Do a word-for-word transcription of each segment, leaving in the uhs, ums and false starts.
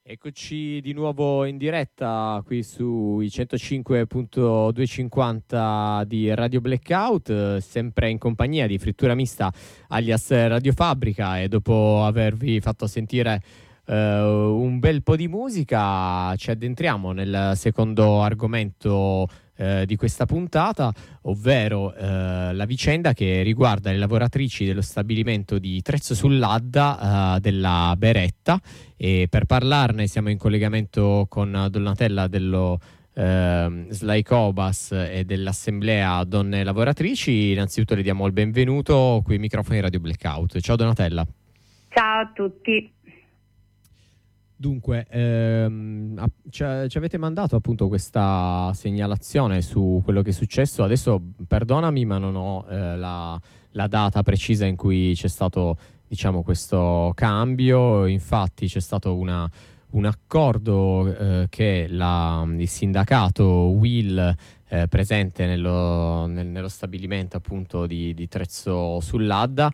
Eccoci di nuovo in diretta qui sui centocinque virgola duecentocinquanta di Radio Blackout, sempre in compagnia di Frittura Mista alias Radio Fabbrica, e dopo avervi fatto sentire uh, un bel po' di musica ci addentriamo nel secondo argomento Uh, di questa puntata, ovvero uh, la vicenda che riguarda le lavoratrici dello stabilimento di Trezzo sull'Adda uh, della Beretta, e per parlarne siamo in collegamento con Donatella dello uh, Slaicobas e dell'Assemblea Donne Lavoratrici. Innanzitutto le diamo il benvenuto qui ai microfoni Radio Blackout. Ciao Donatella. Ciao a tutti. Dunque, ehm, ci, ci avete mandato appunto questa segnalazione su quello che è successo. Adesso perdonami, ma non ho eh, la, la data precisa in cui c'è stato, diciamo, questo cambio. Infatti c'è stato una, un accordo eh, che la, il sindacato U I L eh, presente nello, nel, nello stabilimento appunto di, di Trezzo sull'Adda,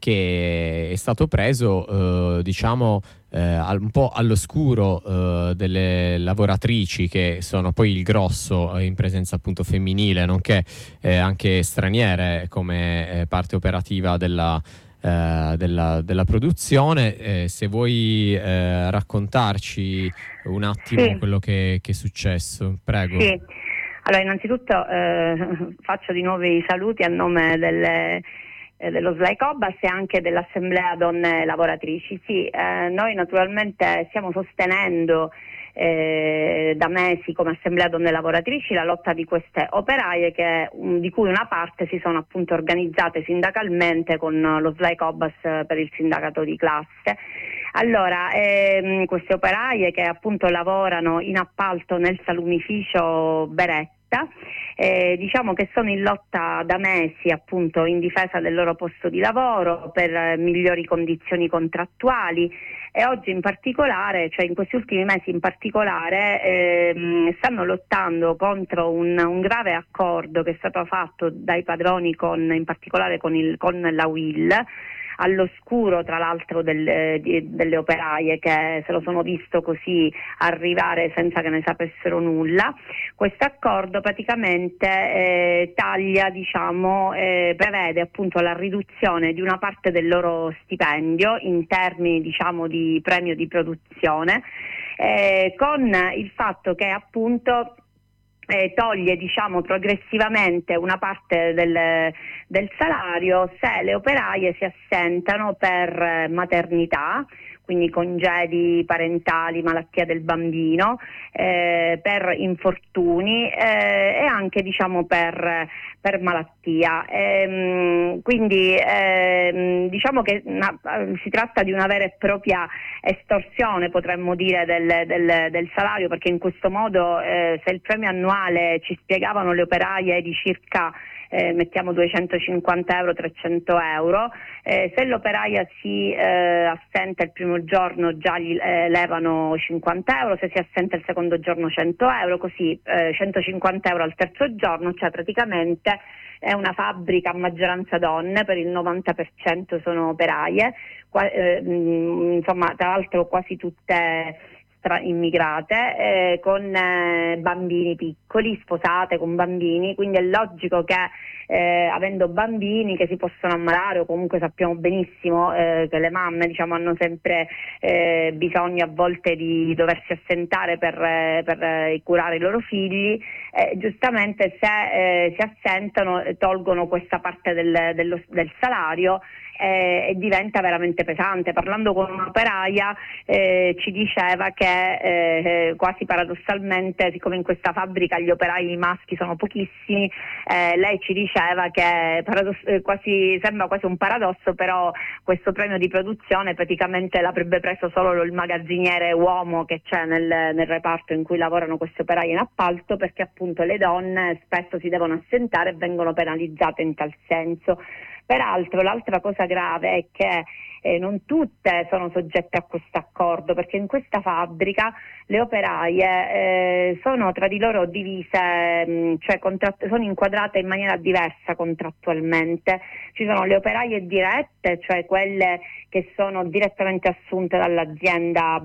che è stato preso, eh, diciamo, eh, un po' all'oscuro eh, delle lavoratrici, che sono poi il grosso in presenza appunto femminile, nonché eh, anche straniere come eh, parte operativa della, eh, della, della produzione. Eh, se vuoi eh, raccontarci un attimo sì. quello che, che è successo, prego. Sì. Allora, innanzitutto eh, faccio di nuovo i saluti a nome delle dello Slaicobas e anche dell'Assemblea Donne Lavoratrici. Sì, eh, noi naturalmente stiamo sostenendo eh, da mesi come Assemblea Donne Lavoratrici la lotta di queste operaie che, um, di cui una parte si sono appunto organizzate sindacalmente con lo Slaicobas per il sindacato di classe. Allora, ehm, queste operaie che appunto lavorano in appalto nel salumificio Beretta, Eh, diciamo che sono in lotta da mesi appunto in difesa del loro posto di lavoro per eh, migliori condizioni contrattuali, e oggi in particolare, cioè in questi ultimi mesi in particolare, ehm, stanno lottando contro un, un grave accordo che è stato fatto dai padroni con, in particolare con, il, con la U I L, all'oscuro tra l'altro del, di, delle operaie, che se lo sono visto così arrivare senza che ne sapessero nulla. Questo accordo praticamente eh, taglia, diciamo, eh, prevede appunto la riduzione di una parte del loro stipendio in termini, diciamo, di premio di produzione, eh, con il fatto che appunto Eh, toglie, diciamo, progressivamente una parte del, del salario se le operaie si assentano per maternità, quindi congedi parentali, malattia del bambino, eh, per infortuni eh, e anche, diciamo, per, per malattia. Ehm, quindi ehm, diciamo che una, si tratta di una vera e propria estorsione, potremmo dire, del, del, del salario, perché in questo modo eh, se il premio annuale, ci spiegavano le operaie, di circa Eh, mettiamo duecentocinquanta euro, trecento euro, eh, se l'operaia si eh, assenta il primo giorno già gli eh, levano cinquanta euro, se si assenta il secondo giorno cento euro, così eh, centocinquanta euro al terzo giorno. Cioè praticamente è una fabbrica a maggioranza donne, per il novanta per cento sono operaie, qua, eh, mh, insomma, tra l'altro quasi tutte immigrate, eh, con eh, bambini piccoli, sposate con bambini, quindi è logico che eh, avendo bambini che si possono ammalare, o comunque sappiamo benissimo eh, che le mamme, diciamo, hanno sempre eh, bisogno a volte di doversi assentare per, eh, per eh, curare i loro figli, eh, giustamente se eh, si assentano tolgono questa parte del, dello, del salario, eh, e diventa veramente pesante. Parlando con un'operaia eh, ci diceva che eh, quasi paradossalmente, siccome in questa fabbrica gli operai maschi sono pochissimi, eh, lei ci diceva che paradoss- quasi sembra quasi un paradosso, però questo premio di produzione praticamente l'avrebbe preso solo il magazziniere uomo che c'è nel, nel reparto in cui lavorano questi operai in appalto, perché appunto le donne spesso si devono assentare e vengono penalizzate in tal senso. Peraltro l'altra cosa grave è che eh, non tutte sono soggette a questo accordo, perché in questa fabbrica le operaie eh, sono tra di loro divise, mh, cioè contratt- sono inquadrate in maniera diversa contrattualmente. Ci sono le operaie dirette, cioè quelle che sono direttamente assunte dall'azienda Beretta,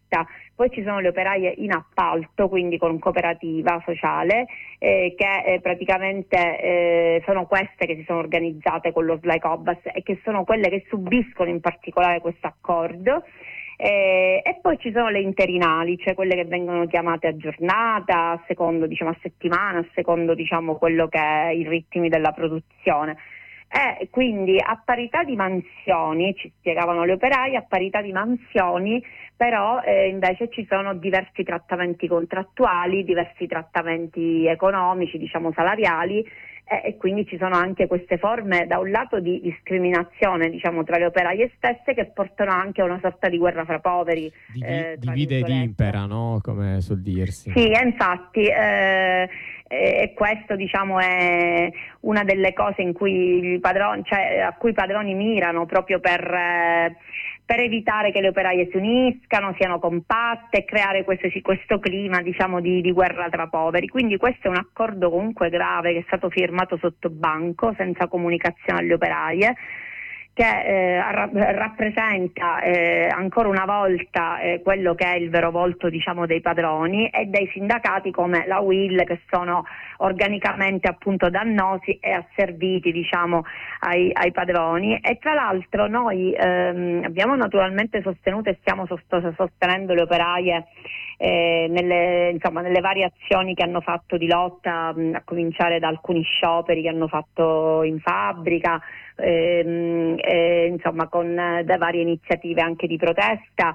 diretta, poi ci sono le operaie in appalto, quindi con cooperativa sociale, eh, che eh, praticamente eh, sono queste che si sono organizzate con lo S L A I Cobas e che sono quelle che subiscono in particolare questo accordo. Eh, e poi ci sono le interinali, cioè quelle che vengono chiamate a giornata, a secondo, diciamo, a settimana, a secondo, diciamo, quello che è i ritmi della produzione. E quindi a parità di mansioni, ci spiegavano le operaie, a parità di mansioni però eh, invece ci sono diversi trattamenti contrattuali, diversi trattamenti economici, diciamo salariali, eh, e quindi ci sono anche queste forme da un lato di discriminazione, diciamo, tra le operaie stesse, che portano anche a una sorta di guerra fra poveri. Divi- eh, tra divide ed virgolette. impera, no? Come suol dirsi. Sì, e infatti eh, e questo, diciamo, è una delle cose in cui i padroni, cioè, a cui i padroni mirano proprio per, eh, per evitare che le operaie si uniscano, siano compatte, e creare questo, questo clima, diciamo, di, di guerra tra poveri. Quindi questo è un accordo comunque grave che è stato firmato sotto banco, senza comunicazione alle operaie, che eh, ra- rappresenta eh, ancora una volta eh, quello che è il vero volto, diciamo, dei padroni e dei sindacati come la U I L, che sono organicamente appunto dannosi e asserviti, diciamo, ai, ai padroni. E tra l'altro noi ehm, abbiamo naturalmente sostenuto e stiamo sost- sostenendo le operaie eh, nelle, insomma, nelle varie azioni che hanno fatto di lotta, mh, a cominciare da alcuni scioperi che hanno fatto in fabbrica, ehm, eh, insomma, con eh, da varie iniziative anche di protesta,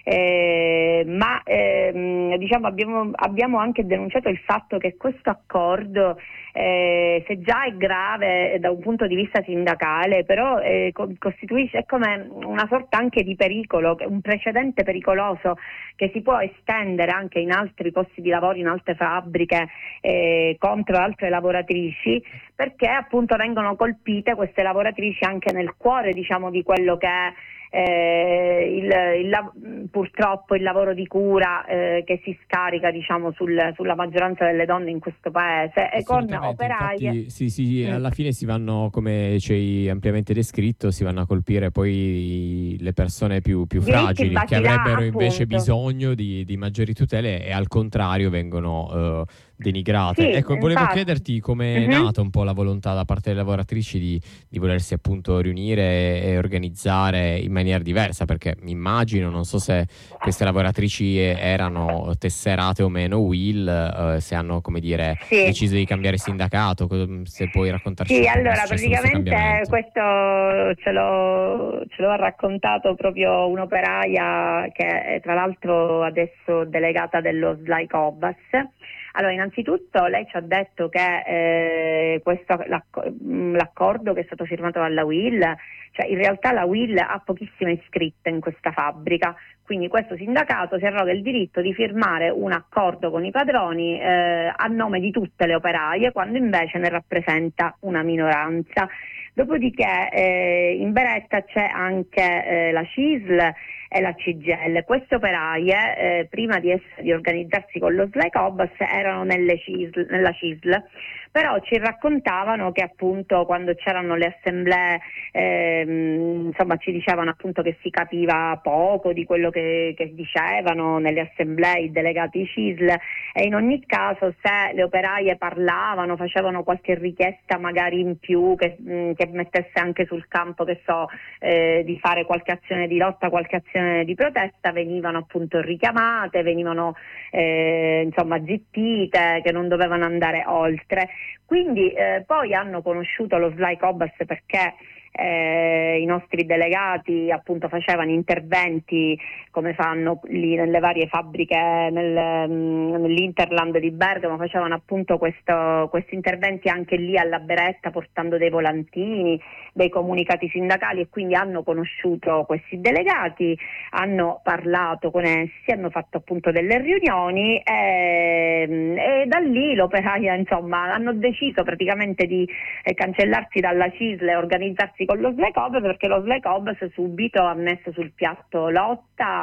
eh, ma ehm, diciamo abbiamo, abbiamo anche denunciato il fatto che questo accordo, eh, se già è grave da un punto di vista sindacale, però eh, co- costituisce, è come una sorta anche di pericolo, un precedente pericoloso che si può estendere anche in altri posti di lavoro, in altre fabbriche, eh, contro altre lavoratrici, perché appunto vengono colpite queste lavoratrici anche nel cuore, diciamo, di quello che è eh, il, il, la- purtroppo il lavoro di cura eh, che si scarica, diciamo, sul, sulla maggioranza delle donne in questo paese, e con Assolutamente, operaie. infatti sì, sì, Mm. alla fine si vanno, come ci hai ampiamente descritto, si vanno a colpire poi le persone più, più Diritti fragili, che basilari, avrebbero invece appunto. bisogno di, di maggiori tutele e al contrario vengono eh, denigrate. Sì, Ecco, volevo infatti. chiederti come è Mhm. nata un po' la volontà da parte delle lavoratrici di, di volersi appunto riunire e organizzare in maniera diversa, perché mi immagino, non so se queste lavoratrici erano tesserate o meno U I L, eh, se hanno, come dire, Sì. deciso di cambiare sindacato, co- se puoi raccontarci Sì, un po' come è allora successo questo praticamente cambiamento. questo ce l'ho, ce l'ho raccontato proprio un'operaia che è tra l'altro adesso delegata dello S L A I Cobas. Allora, innanzitutto lei ci ha detto che eh, questo, l'acc- mh, l'accordo che è stato firmato dalla U I L, cioè in realtà la U I L ha pochissime iscritte in questa fabbrica, quindi questo sindacato si arroga il diritto di firmare un accordo con i padroni eh, a nome di tutte le operaie, quando invece ne rappresenta una minoranza. Dopodiché eh, in Beretta c'è anche eh, la C I S L e la C G I L. Queste operaie, eh, prima di, essere, di organizzarsi con lo S L A I Cobas, erano nelle C I S L, nella C I S L, però ci raccontavano che appunto quando c'erano le assemblee, ehm, insomma, ci dicevano appunto che si capiva poco di quello che, che dicevano nelle assemblee i delegati C I S L, e in ogni caso se le operaie parlavano, facevano qualche richiesta magari in più che, mh, che mettesse anche sul campo, che so, eh, di fare qualche azione di lotta, qualche azione di protesta, venivano appunto richiamate, venivano eh, insomma zittite, che non dovevano andare oltre. Quindi eh, poi hanno conosciuto lo S L A I Cobas perché eh, i nostri delegati appunto facevano interventi come fanno lì nelle varie fabbriche nel, mh, nell'Interland di Bergamo, facevano appunto questo, questi interventi anche lì alla Beretta, portando dei volantini, dei comunicati sindacali, e quindi hanno conosciuto questi delegati, hanno parlato con essi, hanno fatto appunto delle riunioni e, e da lì l'operaia, insomma, hanno deciso praticamente di eh, cancellarsi dalla C I S L e organizzarsi con lo S L A I Cobas, perché lo S L A I Cobas subito ha messo sul piatto lotta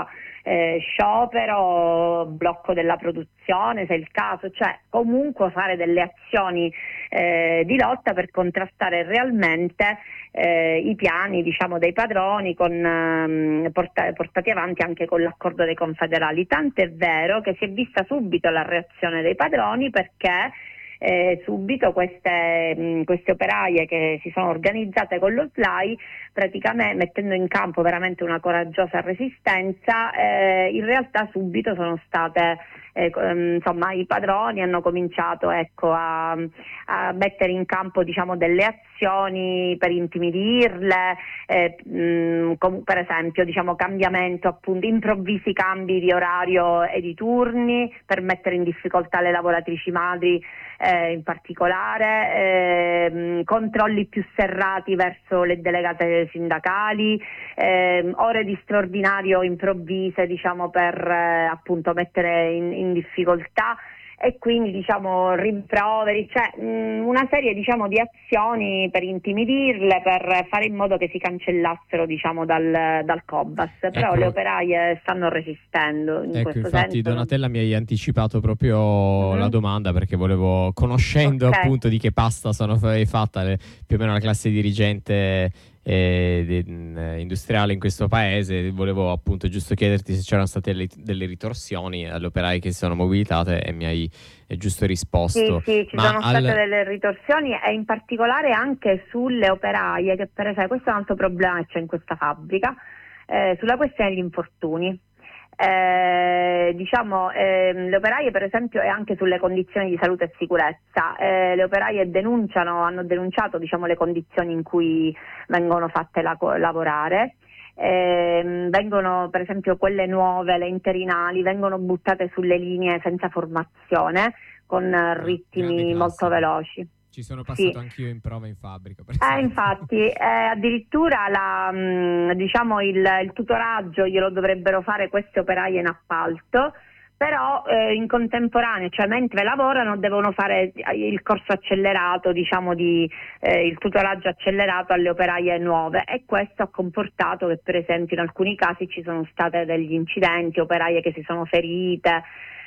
eh, sciopero, blocco della produzione se è il caso, cioè comunque fare delle azioni eh, di lotta per contrastare realmente eh, i piani, diciamo, dei padroni con, ehm, porta- portati avanti anche con l'accordo dei confederali. Tant'è vero che si è vista subito la reazione dei padroni, perché Eh, subito queste, mh, queste operaie che si sono organizzate con lo S L A I, praticamente mettendo in campo veramente una coraggiosa resistenza, eh, in realtà subito sono state, eh, insomma, i padroni hanno cominciato, ecco, a, a mettere in campo, diciamo, delle azioni per intimidirle, eh, mh, com- per esempio, diciamo, cambiamento, appunto, improvvisi cambi di orario e di turni per mettere in difficoltà le lavoratrici madri, Eh, in particolare, ehm, controlli più serrati verso le delegate sindacali, ehm, ore di straordinario improvvise, diciamo, per eh, appunto mettere in, in difficoltà, e quindi, diciamo, rimproveri, cioè mh, una serie, diciamo, di azioni per intimidirle, per fare in modo che si cancellassero, diciamo, dal, dal Cobas. Però Ecco. le operaie stanno resistendo in Ecco, questo infatti, senso. Donatella, mi hai anticipato proprio Mhm. la domanda, perché volevo, conoscendo Ok. appunto di che pasta sono f- fatta le- più o meno la classe dirigente eh, de- mh, industriale in questo paese, volevo appunto giusto chiederti se c'erano state le- delle ritorsioni alle operaie che si sono mobilitate, e mi hai eh, giusto risposto. Sì, sì, ci Ma sono al- state delle ritorsioni, e in particolare anche sulle operaie, che per esempio questo è un altro problema che c'è in questa fabbrica, eh, sulla questione degli infortuni. Eh, diciamo, ehm, le operaie, per esempio, e anche sulle condizioni di salute e sicurezza, eh, le operaie denunciano, hanno denunciato, diciamo, le condizioni in cui vengono fatte la- lavorare. Eh, vengono, per esempio, quelle nuove, le interinali, vengono buttate sulle linee senza formazione, con grande ritmi molto classico. veloci. Ci sono passato Sì. anch'io in prova in fabbrica, per Eh, esempio. infatti, eh, addirittura la, mh, diciamo il, il tutoraggio glielo dovrebbero fare queste operaie in appalto, però eh, in contemporanea, cioè mentre lavorano, devono fare il corso accelerato, diciamo di eh, il tutoraggio accelerato alle operaie nuove, e questo ha comportato che, per esempio, in alcuni casi ci sono state degli incidenti, operaie che si sono ferite,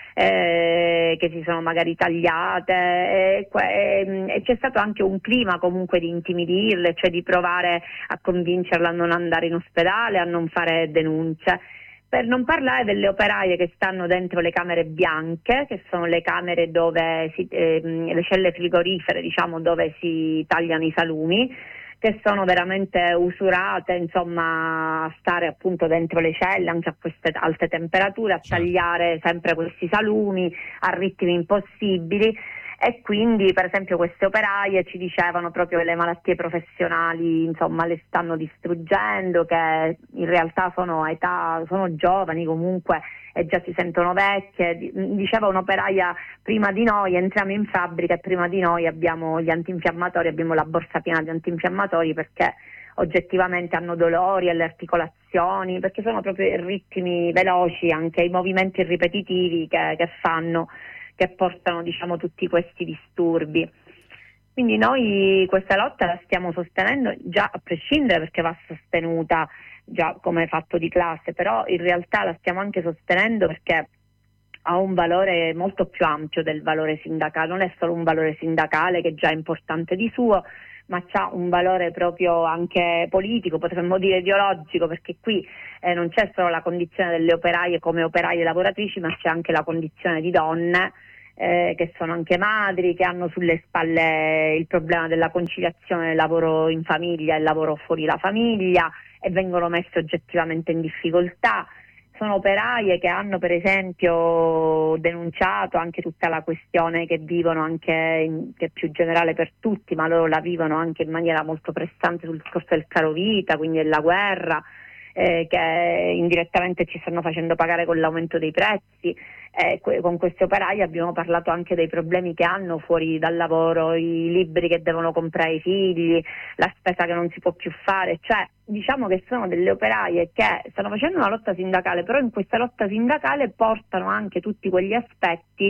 Eh, che si sono magari tagliate, e, e, e c'è stato anche un clima comunque di intimidirle, cioè di provare a convincerle a non andare in ospedale, a non fare denunce. Per non parlare delle operaie che stanno dentro le camere bianche, che sono le camere dove si, eh, le celle frigorifere, diciamo, dove si tagliano i salumi, che sono veramente usurate, insomma, a stare appunto dentro le celle anche a queste alte temperature, a Certo. tagliare sempre questi salumi a ritmi impossibili. E quindi, per esempio, queste operaie ci dicevano proprio che le malattie professionali, insomma, le stanno distruggendo, che in realtà sono a età, sono giovani comunque e già si sentono vecchie. Diceva un'operaia: prima di noi entriamo in fabbrica e prima di noi abbiamo gli antinfiammatori, abbiamo la borsa piena di antinfiammatori, perché oggettivamente hanno dolori alle articolazioni, perché sono proprio ritmi veloci, anche i movimenti ripetitivi che, che fanno, che portano, diciamo, tutti questi disturbi. Quindi noi questa lotta la stiamo sostenendo già a prescindere, perché va sostenuta già come fatto di classe, però in realtà la stiamo anche sostenendo perché ha un valore molto più ampio del valore sindacale, non è solo un valore sindacale che già è importante di suo, ma c'ha un valore proprio anche politico, potremmo dire ideologico, perché qui eh, non c'è solo la condizione delle operaie come operaie lavoratrici, ma c'è anche la condizione di donne eh, che sono anche madri, che hanno sulle spalle il problema della conciliazione del lavoro in famiglia e il lavoro fuori la famiglia, e vengono messe oggettivamente in difficoltà. Sono operaie che hanno, per esempio, denunciato anche tutta la questione che vivono, anche in, che è più generale per tutti, ma loro la vivono anche in maniera molto pressante sul discorso del caro vita, quindi della guerra, eh, che indirettamente ci stanno facendo pagare con l'aumento dei prezzi. Eh, que- con queste operaie abbiamo parlato anche dei problemi che hanno fuori dal lavoro, i libri che devono comprare i figli, la spesa che non si può più fare, cioè diciamo che sono delle operaie che stanno facendo una lotta sindacale, però in questa lotta sindacale portano anche tutti quegli aspetti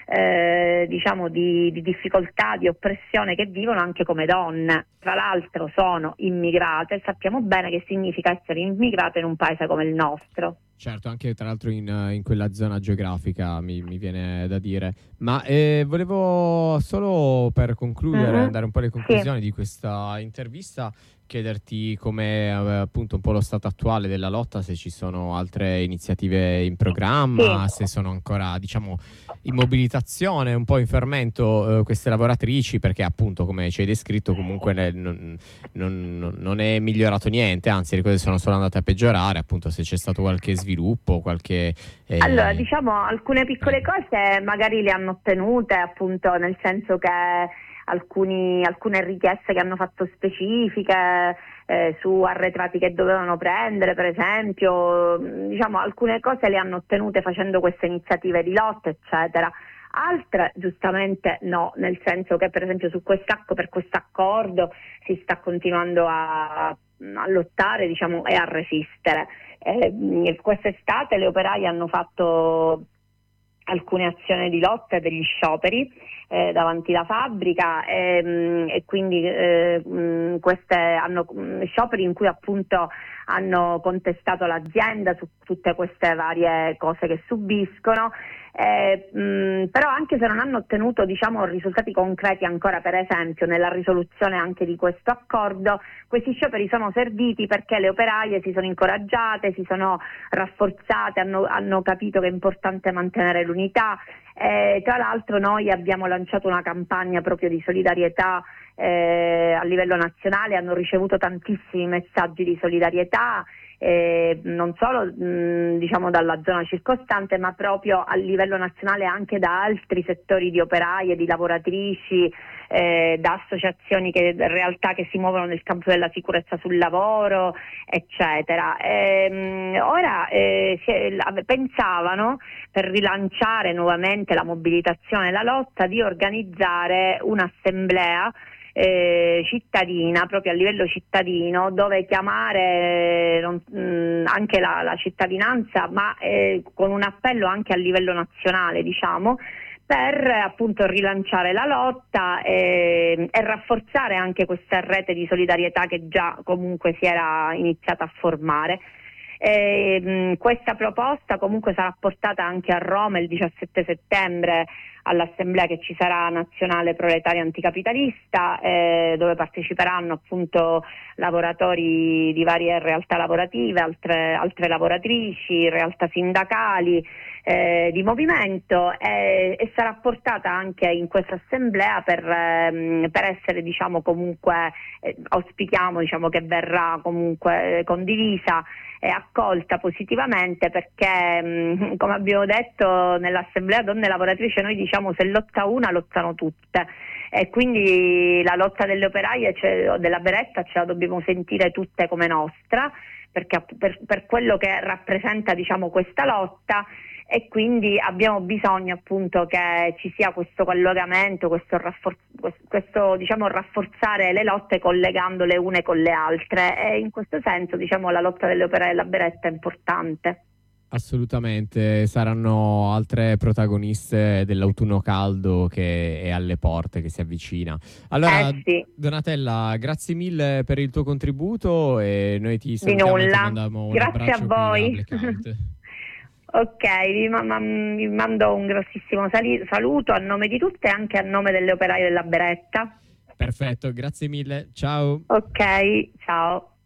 eh, diciamo di, di difficoltà, di oppressione che vivono anche come donne. Tra l'altro sono immigrate, sappiamo bene che significa essere immigrate in un paese come il nostro. Certo, anche tra l'altro in, in quella zona geografica mi, mi viene da dire. Ma eh, volevo solo per concludere, Mm-hmm. andare un po' alle Sì. conclusioni di questa intervista, chiederti come eh, appunto un po' lo stato attuale della lotta, se ci sono altre iniziative in programma, Sì. se sono ancora, diciamo, in mobilitazione, un po' in fermento eh, queste lavoratrici, perché appunto, come ci hai descritto, comunque ne- non, non- non è migliorato niente, anzi le cose sono solo andate a peggiorare, appunto se c'è stato qualche sviluppo, qualche... Allora, eh, diciamo, alcune piccole prego. cose magari le hanno ottenute, appunto, nel senso che alcuni, alcune richieste che hanno fatto specifiche eh, su arretrati che dovevano prendere, per esempio, mh, diciamo, alcune cose le hanno ottenute facendo queste iniziative di lotta, eccetera. Altre giustamente no, nel senso che per esempio su quest'acco, per questo accordo si sta continuando a, a lottare, diciamo, e a resistere. Eh, quest'estate le operaie hanno fatto alcune azioni di lotta, degli scioperi eh, davanti alla fabbrica e, e quindi eh, mh, queste hanno mh, scioperi in cui appunto hanno contestato l'azienda su tutte queste varie cose che subiscono. Eh, mh, però anche se non hanno ottenuto, diciamo, risultati concreti ancora, per esempio nella risoluzione anche di questo accordo, questi scioperi sono serviti perché le operaie si sono incoraggiate, si sono rafforzate, hanno, hanno capito che è importante mantenere l'unità. Eh, tra l'altro noi abbiamo lanciato una campagna proprio di solidarietà eh, a livello nazionale, hanno ricevuto tantissimi messaggi di solidarietà. Eh, non solo mh, diciamo dalla zona circostante, ma proprio a livello nazionale anche da altri settori di operaie, di lavoratrici, eh, da associazioni, che, realtà che si muovono nel campo della sicurezza sul lavoro, eccetera. Eh, ora eh, si, pensavano, per rilanciare nuovamente la mobilitazione e la lotta, di organizzare un'assemblea Eh, cittadina, proprio a livello cittadino, dove chiamare non, mh, anche la, la cittadinanza, ma eh, con un appello anche a livello nazionale, diciamo, per appunto rilanciare la lotta e, e rafforzare anche questa rete di solidarietà che già comunque si era iniziata a formare. E, mh, questa proposta comunque sarà portata anche a Roma il diciassette settembre all'assemblea che ci sarà nazionale proletaria anticapitalista, eh, dove parteciperanno appunto lavoratori di varie realtà lavorative, altre, altre lavoratrici, realtà sindacali, eh, di movimento, eh, e sarà portata anche in questa assemblea per, ehm, per essere, diciamo, comunque eh, auspichiamo, diciamo, che verrà comunque eh, condivisa e accolta positivamente, perché mh, come abbiamo detto nell'assemblea donne lavoratrici, noi diciamo se lotta una lottano tutte, e quindi la lotta delle operaie, cioè, della Beretta, ce la dobbiamo sentire tutte come nostra, perché per, per quello che rappresenta, diciamo, questa lotta, e quindi abbiamo bisogno appunto che ci sia questo collegamento, questo, raffor- questo diciamo, rafforzare le lotte collegando le une con le altre, e in questo senso, diciamo, la lotta delle operaie della Beretta è importante. Assolutamente, saranno altre protagoniste dell'autunno caldo che è alle porte, che si avvicina. Allora, Eh sì, Donatella, grazie mille per il tuo contributo e noi ti di salutiamo e ti nulla. mandiamo un Grazie a abbraccio qui da voi. Blackout. Ok, vi, ma- ma- vi mando un grossissimo sali- saluto a nome di tutte e anche a nome delle operaie della Beretta. Perfetto, grazie mille, ciao. Ok, ciao.